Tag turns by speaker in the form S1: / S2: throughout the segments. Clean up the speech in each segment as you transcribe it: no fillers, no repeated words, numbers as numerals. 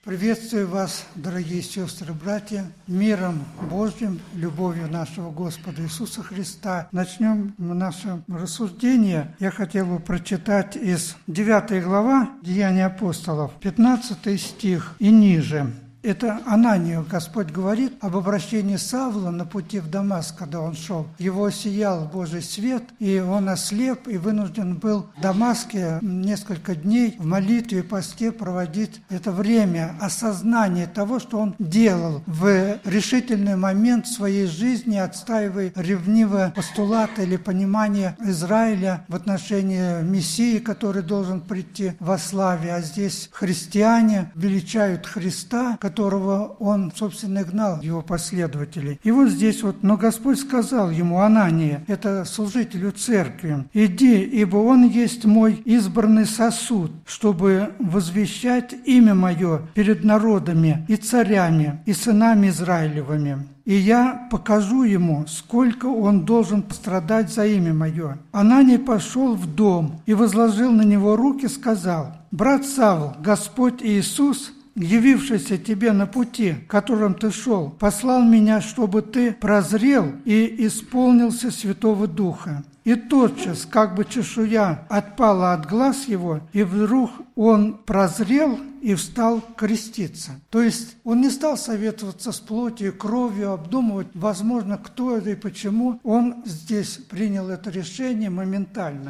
S1: Приветствую вас, дорогие сестры и братья, миром Божьим, любовью нашего Господа Иисуса Христа. Начнем наше рассуждение. Я хотел бы прочитать из 9 глава Деяний апостолов, 15 стих и ниже. Это Ананию Господь говорит об обращении Савла на пути в Дамаск, когда он шел. Его осиял Божий свет, и он ослеп, и вынужден был в Дамаске несколько дней в молитве и посте проводить это время осознания того, что он делал в решительный момент своей жизни, отстаивая ревниво постулаты или понимание Израиля в отношении Мессии, который должен прийти во славе. А здесь христиане величают Христа, которого он, собственно, гнал, его последователей. И вот здесь вот, но Господь сказал ему, Анания, это служителю церкви, иди, ибо он есть мой избранный сосуд, чтобы возвещать имя мое перед народами и царями, и сынами Израилевыми. И я покажу ему, сколько он должен пострадать за имя мое. Ананий пошел в дом и возложил на него руки, сказал, брат Савл, Господь Иисус, явившийся тебе на пути, которым ты шел, послал меня, чтобы ты прозрел и исполнился Святого Духа. И тотчас, как бы чешуя отпала от глаз его, и вдруг он прозрел и встал креститься. То есть он не стал советоваться с плотью и кровью, обдумывать, возможно, кто это и почему. Он здесь принял это решение моментально.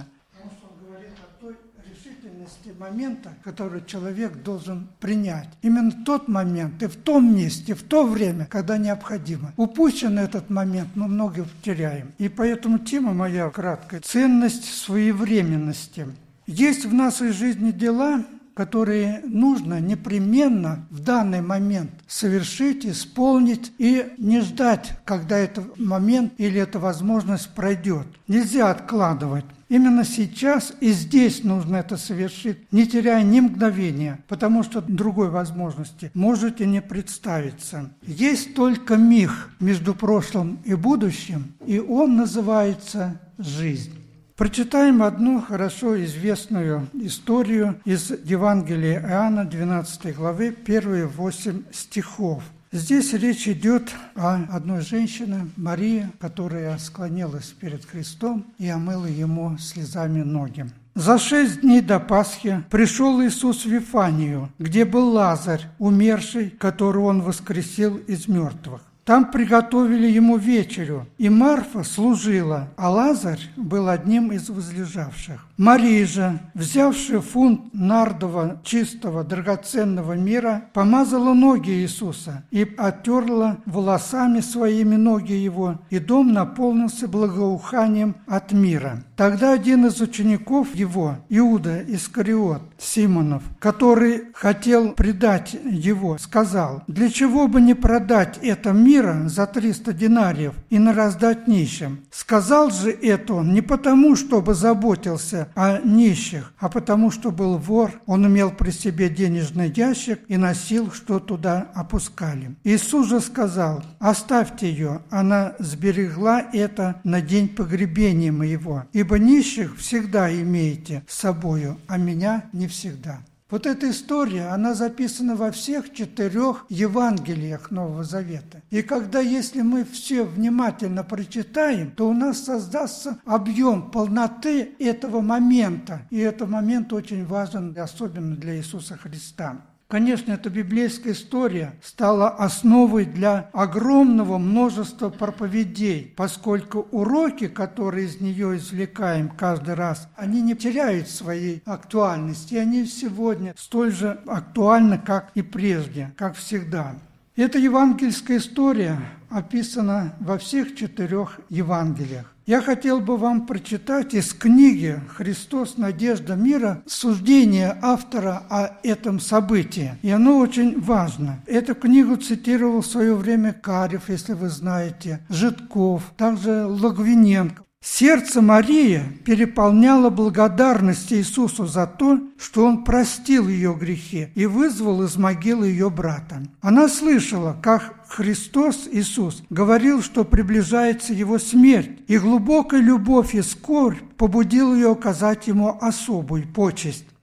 S1: Момента, который человек должен принять. Именно тот момент и в том месте, в то время, когда необходимо. Упущен этот момент, мы много теряем. И поэтому тема моя краткая. Ценность своевременности. Есть в нашей жизни дела, которые нужно непременно в данный момент совершить, исполнить и не ждать, когда этот момент или эта возможность пройдет. Нельзя откладывать. Именно сейчас и здесь нужно это совершить, не теряя ни мгновения, потому что другой возможности можете не представиться. Есть только миг между прошлым и будущим, и он называется жизнь. Прочитаем одну хорошо известную историю из Евангелия Иоанна, 12 главы, первые 8 стихов. Здесь речь идет о одной женщине, Марии, которая склонилась перед Христом и омыла ему слезами ноги. За 6 дней до Пасхи пришел Иисус в Вифанию, где был Лазарь, умерший, которого он воскресил из мертвых. Там приготовили ему вечерю, и Марфа служила, а Лазарь был одним из возлежавших. Мария же, взявшая фунт нардового, чистого, драгоценного мира, помазала ноги Иисуса и оттерла волосами своими ноги его, и дом наполнился благоуханием от мира. Тогда один из учеников его, Иуда Искариот, Симонов, который хотел предать его, сказал, «Для чего бы не продать это мира за 300 динариев и не раздать нищим?» Сказал же это он не потому, чтобы заботился о нищих, а потому, что был вор, он имел при себе денежный ящик и носил, что туда опускали. Иисус же сказал, «Оставьте ее, она сберегла это на день погребения моего, ибо нищих всегда имеете с собою, а меня не всегда». Вот эта история, она записана во всех 4 Евангелиях Нового Завета. И когда, если мы все внимательно прочитаем, то у нас создастся объем полноты этого момента. И этот момент очень важен, особенно для Иисуса Христа. Конечно, эта библейская история стала основой для огромного множества проповедей, поскольку уроки, которые из нее извлекаем каждый раз, они не теряют своей актуальности, и они сегодня столь же актуальны, как и прежде, как всегда. Эта евангельская история описана во всех 4 Евангелиях. Я хотел бы вам прочитать из книги «Христос. Надежда мира» суждение автора о этом событии. И оно очень важно. Эту книгу цитировал в свое время Карев, если вы знаете, Житков, также Логвиненко. Сердце Марии переполняло благодарность Иисусу за то, что Он простил ее грехи и вызвал из могилы ее брата. Она слышала, как Христос, Иисус, говорил, что приближается Его смерть, и глубокая любовь и скорбь побудила ее оказать Ему особую почесть.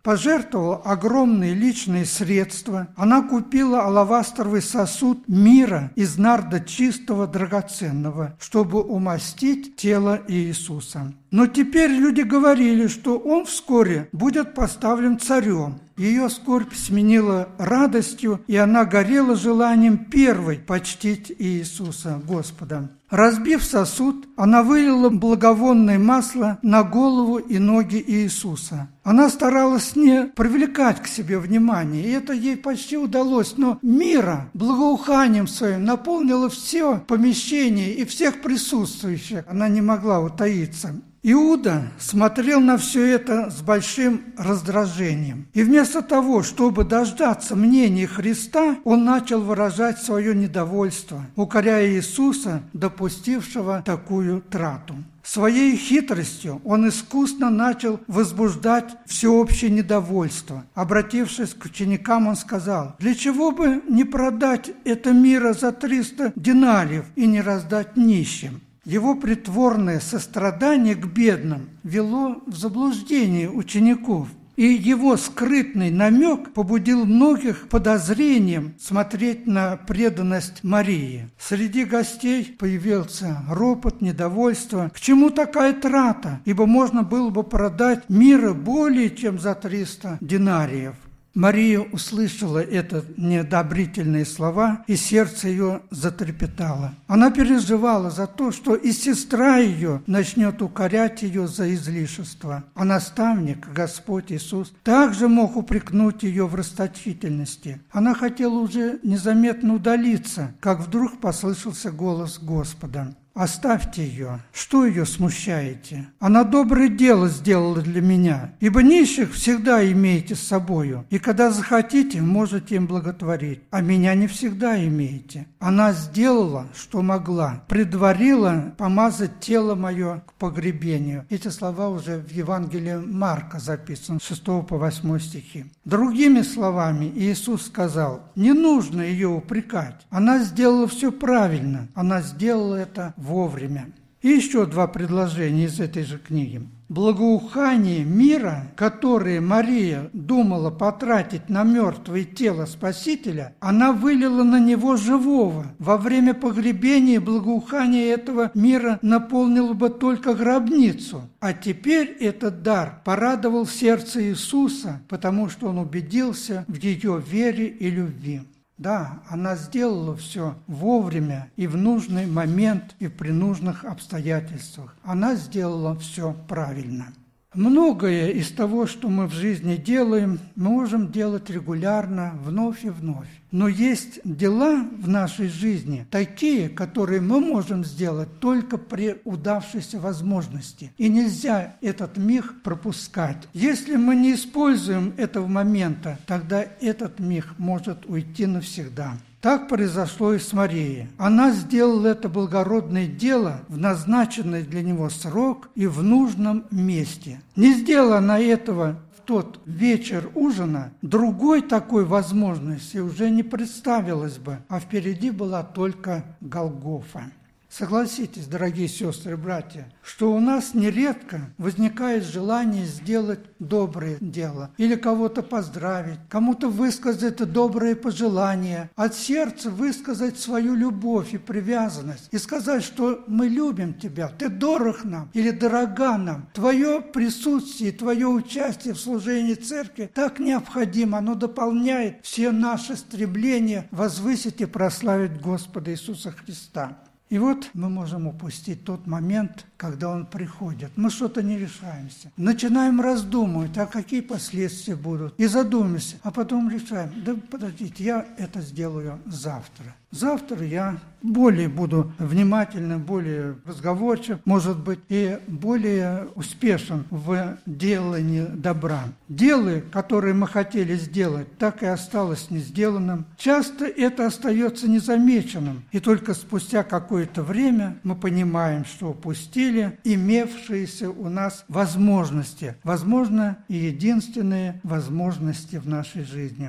S1: пожертвовала огромные личные средства. Она купила алавастровый сосуд мира из нарда чистого, драгоценного, чтобы умастить тело Иисуса. Но теперь люди говорили, что он вскоре будет поставлен царем. Ее скорбь сменила радостью, и она горела желанием первой почтить Иисуса, Господа. Разбив сосуд, она вылила благовонное масло на голову и ноги Иисуса. Она старалась не привлекать к себе внимание, и это ей почти удалось, но мира благоуханием своим наполнила все помещение и всех присутствующих. Она не могла утаиться. Иуда смотрел на все это с большим раздражением. И вместо того, чтобы дождаться мнения Христа, он начал выражать свое недовольство, укоряя Иисуса, допустившего такую трату. Своей хитростью он искусно начал возбуждать всеобщее недовольство. Обратившись к ученикам, он сказал: «Для чего бы не продать это мира за 300 динариев и не раздать нищим?» Его притворное сострадание к бедным вело в заблуждение учеников, и его скрытный намек побудил многих подозрением смотреть на преданность Марии. Среди гостей появился ропот, недовольство. К чему такая трата? Ибо можно было бы продать мира более чем за 300 динариев. Мария услышала это неодобрительные слова, и сердце ее затрепетало. Она переживала за то, что и сестра ее начнет укорять ее за излишество. А наставник, Господь Иисус, также мог упрекнуть ее в расточительности. Она хотела уже незаметно удалиться, как вдруг послышался голос Господа: «Оставьте ее. Что ее смущаете? Она доброе дело сделала для меня, ибо нищих всегда имеете с собою, и когда захотите, можете им благотворить, а меня не всегда имеете. Она сделала, что могла, предварила помазать тело мое к погребению». Эти слова уже в Евангелии Марка записаны, 6 по 8 стихи. Другими словами, Иисус сказал: «Не нужно ее упрекать. Она сделала все правильно. Она сделала это вовремя». И еще два предложения из этой же книги. Благоухание мира, которое Мария думала потратить на мертвое тело Спасителя, она вылила на него живого. Во время погребения благоухание этого мира наполнило бы только гробницу. А теперь этот дар порадовал сердце Иисуса, потому что он убедился в ее вере и любви. Да, она сделала все вовремя и в нужный момент, и при нужных обстоятельствах. Она сделала все правильно. Многое из того, что мы в жизни делаем, мы можем делать регулярно, вновь и вновь. Но есть дела в нашей жизни такие, которые мы можем сделать только при удавшейся возможности. И нельзя этот миг пропускать. Если мы не используем этого момента, тогда этот миг может уйти навсегда. Так произошло и с Марией. Она сделала это благородное дело в назначенный для него срок и в нужном месте. Не сделала она этого в тот вечер ужина, другой такой возможности уже не представилось бы, а впереди была только Голгофа. Согласитесь, дорогие сестры и братья, что у нас нередко возникает желание сделать доброе дело или кого-то поздравить, кому-то высказать добрые пожелания, от сердца высказать свою любовь и привязанность и сказать, что мы любим тебя, ты дорог нам или дорога нам. Твое присутствие, твое участие в служении церкви так необходимо, оно дополняет все наши стремления возвысить и прославить Господа Иисуса Христа. И вот мы можем упустить тот момент, когда Он приходит. Мы что-то не решаемся. Начинаем раздумывать, а какие последствия будут. И задумаемся, а потом решаем, да подождите, я это сделаю завтра. Завтра я более буду внимательным, более разговорчив, может быть, и более успешен в делании добра. Дело, которое мы хотели сделать, так и осталось не сделанным. Часто это остается незамеченным, и только спустя какое-то время мы понимаем, что упустили имевшиеся у нас возможности, возможно, и единственные возможности в нашей жизни.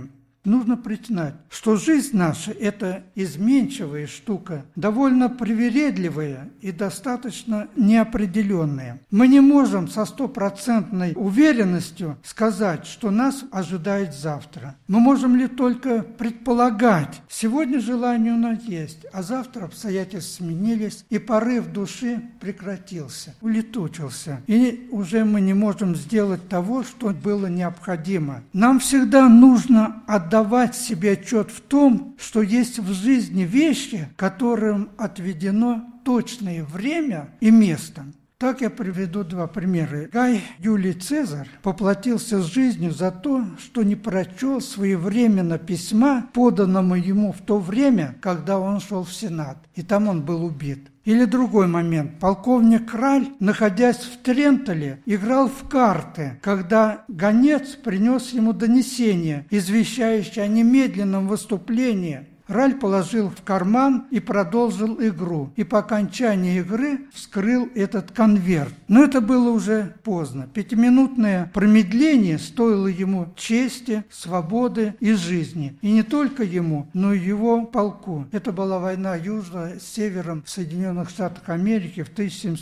S1: нужно признать, что жизнь наша – это изменчивая штука, довольно привередливая и достаточно неопределенная. Мы не можем со стопроцентной уверенностью сказать, что нас ожидает завтра. Мы можем ли только предполагать. Сегодня желание у нас есть, а завтра обстоятельства сменились, и порыв души прекратился, улетучился. И уже мы не можем сделать того, что было необходимо. Нам всегда нужно отдавать себе отчет в том, что есть в жизни вещи, которым отведено точное время и место. Так я приведу два примера. Гай Юлий Цезарь поплатился с жизнью за то, что не прочел своевременно письма, поданному ему в то время, когда он шел в Сенат, и там он был убит. Или другой момент. Полковник Раль, находясь в Трентоле, играл в карты, когда гонец принес ему донесение, извещающее о немедленном выступлении. Раль положил в карман и продолжил игру. И по окончании игры вскрыл этот конверт. Но это было уже поздно. 5-минутное промедление стоило ему чести, свободы и жизни. И не только ему, но и его полку. Это была война южно с севером Соединенных Штатов Америки в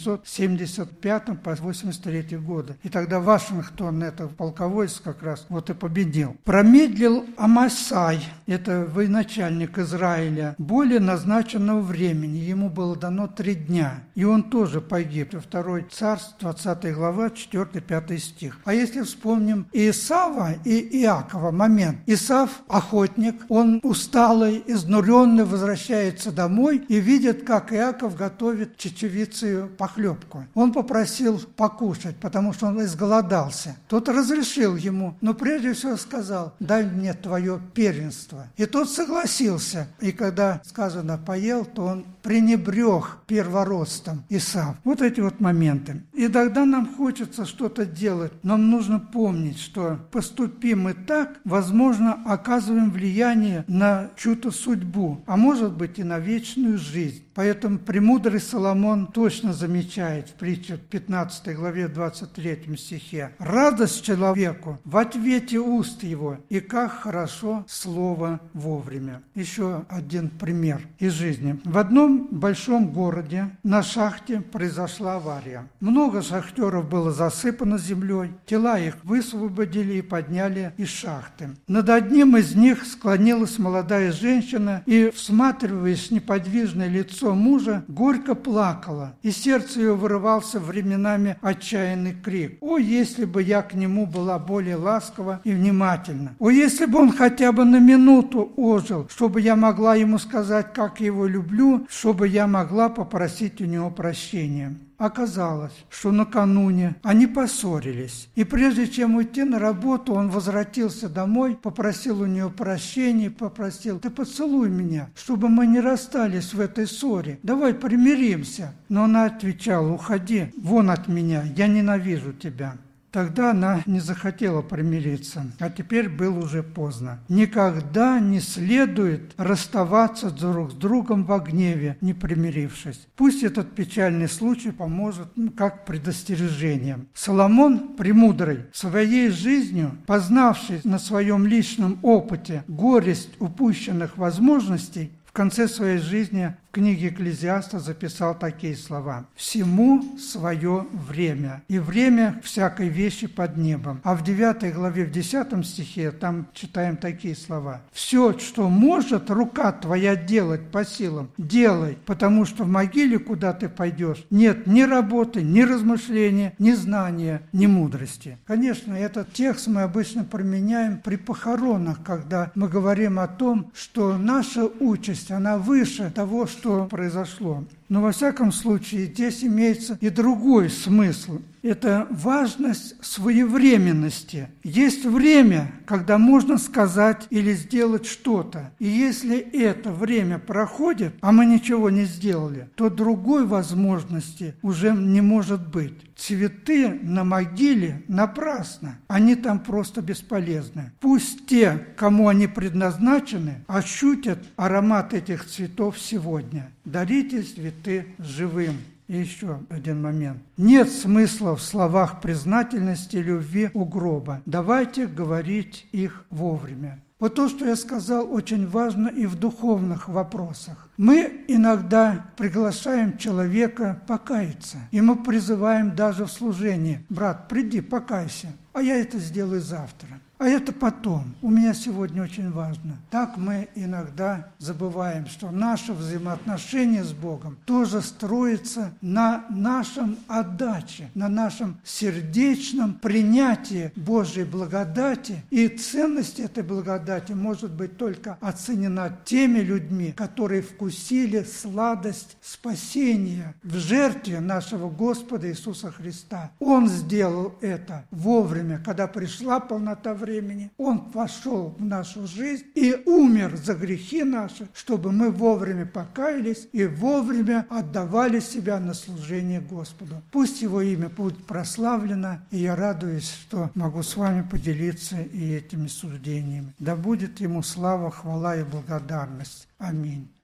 S1: 1775 по 83 годы. И тогда Вашингтон, это полководец как раз, вот и победил. Промедлил Амасай, это военачальник Израиля, более назначенного времени. Ему было дано 3 дня. И он тоже погиб. 2 Царств, 20 глава, 4-5 стих. А если вспомним Исава и Иакова момент. Исав, охотник, он усталый, изнуренный, возвращается домой и видит, как Иаков готовит чечевицею похлебку. Он попросил покушать, потому что он изголодался. Тот разрешил ему, но прежде всего сказал: дай мне твое первенство. И тот согласился. И когда сказано «поел», то он пренебрег первородством Исав. Вот эти вот моменты. И тогда нам хочется что-то делать. Нам нужно помнить, что поступим мы так, возможно, оказываем влияние на чью-то судьбу, а может быть и на вечную жизнь. Поэтому премудрый Соломон точно замечает в притче 15 главе 23 стихе: «Радость человеку в ответе уст его, и как хорошо слово вовремя». Еще один пример из жизни. В одном большом городе на шахте произошла авария. Много шахтеров было засыпано землей, тела их высвободили и подняли из шахты. Над одним из них склонилась молодая женщина и, всматриваясь в неподвижное лицо мужа, горько плакала, и сердце ее вырывался временами отчаянный крик: «О, если бы я к нему была более ласкова и внимательна! О, если бы он хотя бы на минуту ожил, чтобы я могла ему сказать, как его люблю, чтобы я могла попросить у него прощения». Оказалось, что накануне они поссорились. И прежде чем уйти на работу, он возвратился домой, попросил у нее прощения, попросил: «Ты поцелуй меня, чтобы мы не расстались в этой ссоре. Давай примиримся». Но она отвечала: «Уходи вон от меня, я ненавижу тебя». Тогда она не захотела примириться, а теперь было уже поздно. Никогда не следует расставаться друг с другом во гневе, не примирившись. Пусть этот печальный случай поможет как предостережение. Соломон, премудрый, своей жизнью, познавший на своем личном опыте горесть упущенных возможностей, в конце своей жизни в книге Экклезиаста записал такие слова: «Всему свое время, и время всякой вещи под небом». А в 9 главе, в 10 стихе, там читаем такие слова: «Все, что может рука твоя делать по силам, делай, потому что в могиле, куда ты пойдешь, нет ни работы, ни размышления, ни знания, ни мудрости». Конечно, этот текст мы обычно применяем при похоронах, когда мы говорим о том, что наша участь, она выше того, что произошло. Но во всяком случае здесь имеется и другой смысл. Это важность своевременности. Есть время, когда можно сказать или сделать что-то. И если это время проходит, а мы ничего не сделали, то другой возможности уже не может быть. Цветы на могиле напрасно. Они там просто бесполезны. Пусть те, кому они предназначены, ощутят аромат этих цветов сегодня. Дарите цветы живым. И еще один момент. Нет смысла в словах признательности и любви у гроба. Давайте говорить их вовремя. Вот то, что я сказал, очень важно и в духовных вопросах. Мы иногда приглашаем человека покаяться, и мы призываем даже в служении: брат, приди, покайся, а я это сделаю завтра. А это потом. У меня сегодня очень важно. Так мы иногда забываем, что наше взаимоотношение с Богом тоже строится на нашем отдаче, на нашем сердечном принятии Божьей благодати. И ценность этой благодати может быть только оценена теми людьми, которые вкусили сладость спасения в жертве нашего Господа Иисуса Христа. Он сделал это вовремя, когда пришла полнота времени. Он вошел в нашу жизнь и умер за грехи наши, чтобы мы вовремя покаялись и вовремя отдавали себя на служение Господу. Пусть Его имя будет прославлено, и я радуюсь, что могу с вами поделиться и этими суждениями. Да будет Ему слава, хвала и благодарность. Аминь.